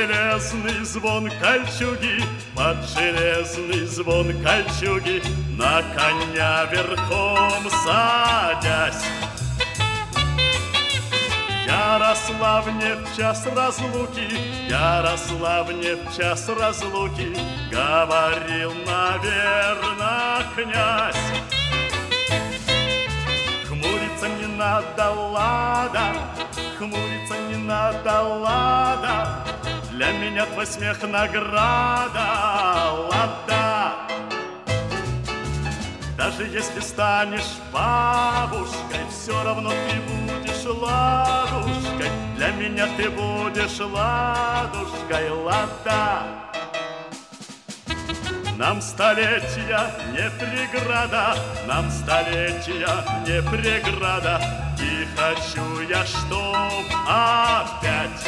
железный звон кольчуги, под железный звон кольчуги, на коня верхом садясь. Ярославне в час разлуки, Ярославне в час разлуки говорил, наверно, князь. Хмуриться не надо, лада, хмуриться не надо, лада, для меня твой смех награда, лада. Даже если станешь бабушкой, все равно ты будешь ладушкой, для меня ты будешь ладушкой, лада. Нам столетия не преграда, нам столетия не преграда, и хочу я, чтоб опять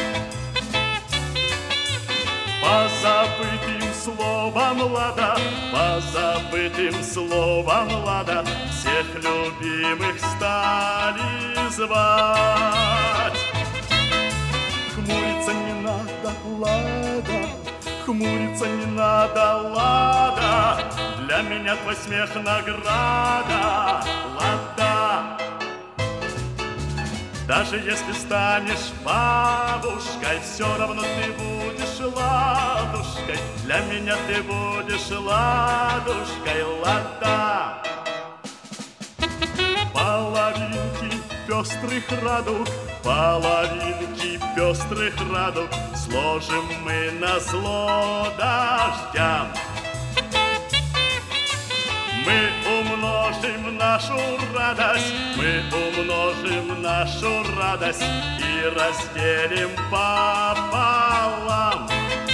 по забытым словам лада, по забытым словам лада, всех любимых стали звать. Хмуриться не надо, лада, хмуриться не надо, лада, для меня твой смех награда, лада. Даже если станешь бабушкой, все равно ты будешь ладушкой, для меня ты будешь ладушкой, лада. Половинки пестрых радуг, половинки пестрых радуг сложим мы назло дождям. Мы умножим нашу радость, мы умножим нашу радость и разделим пополам.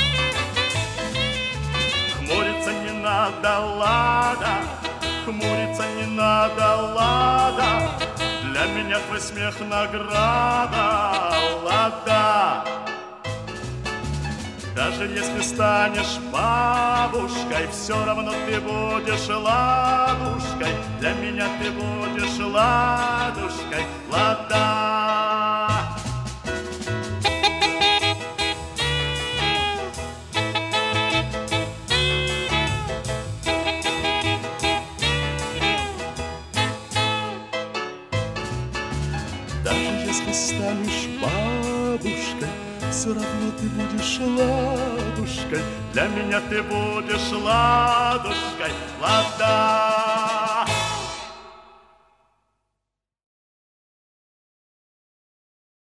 Хмуриться не надо, лада, хмуриться не надо, лада, для меня твой смех награда, лада. Даже если станешь бабушкой, все равно ты будешь ладушкой, для меня ты будешь ладушкой, лада. Даже если станешь бабушкой, все равно ты будешь ладушкой, для меня ты будешь ладушкой, лада.